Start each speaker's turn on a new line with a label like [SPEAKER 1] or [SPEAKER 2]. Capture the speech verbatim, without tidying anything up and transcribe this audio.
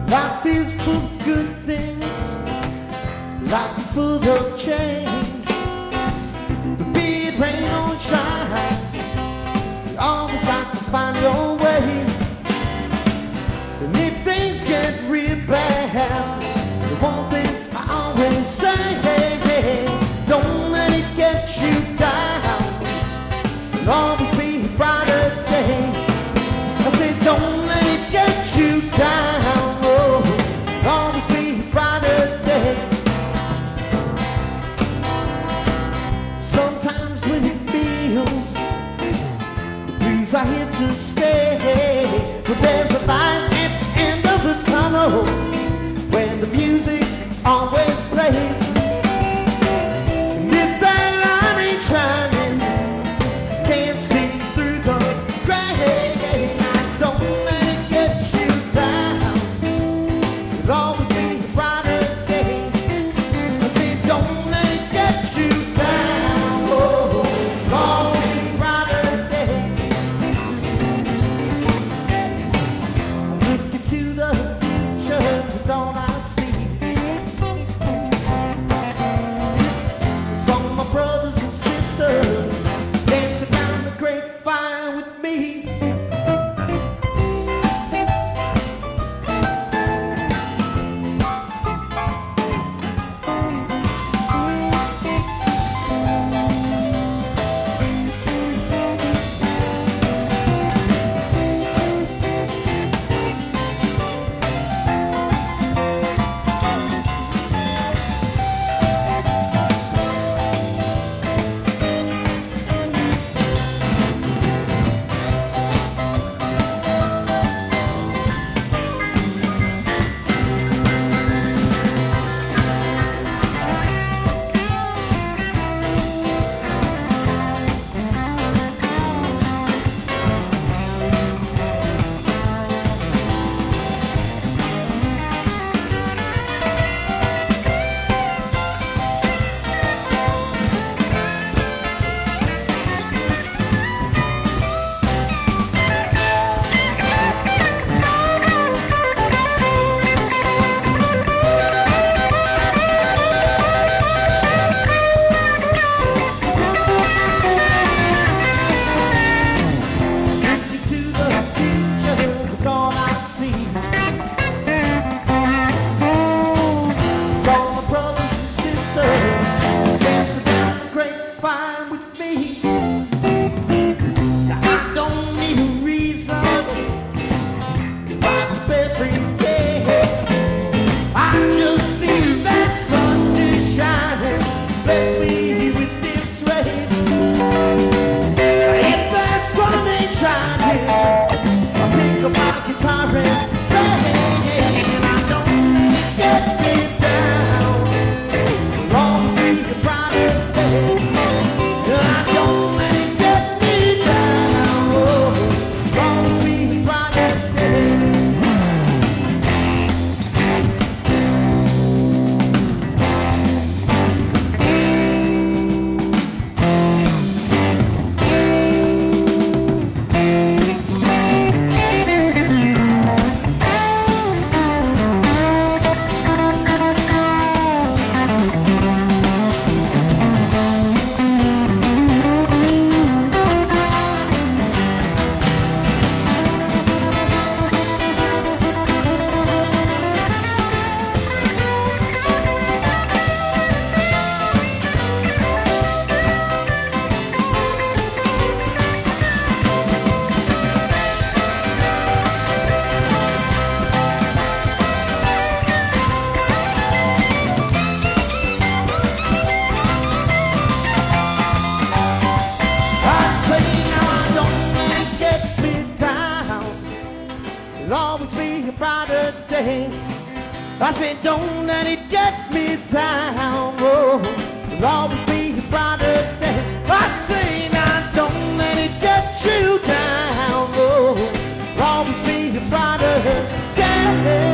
[SPEAKER 1] Life is full of good things, life is full of change. But be it rain or shine, you always have to find your way. And if things get real bad, the one thing I always say, hey, hey, don't let it get you down. There'll always be a brighter day. I say don't let it get you down. Oh, there'll always be a brighter day. Sometimes when it feels the blues are here to stay, but there's a light at the end of the tunnel when the music always plays. And if that light ain't shining, can't see through the gray. Don't let it get you down. There'll always be a brighter day. I say don't let it get you down. Oh, there'll always be a brighter day. I'm looking to the future with all I see. Some of my brothers and sisters dancing down the grapevine with me. I said don't let it get me down. Oh, there'll always be a brighter day. I say now don't let it get you down. Oh, there'll always be a brighter day.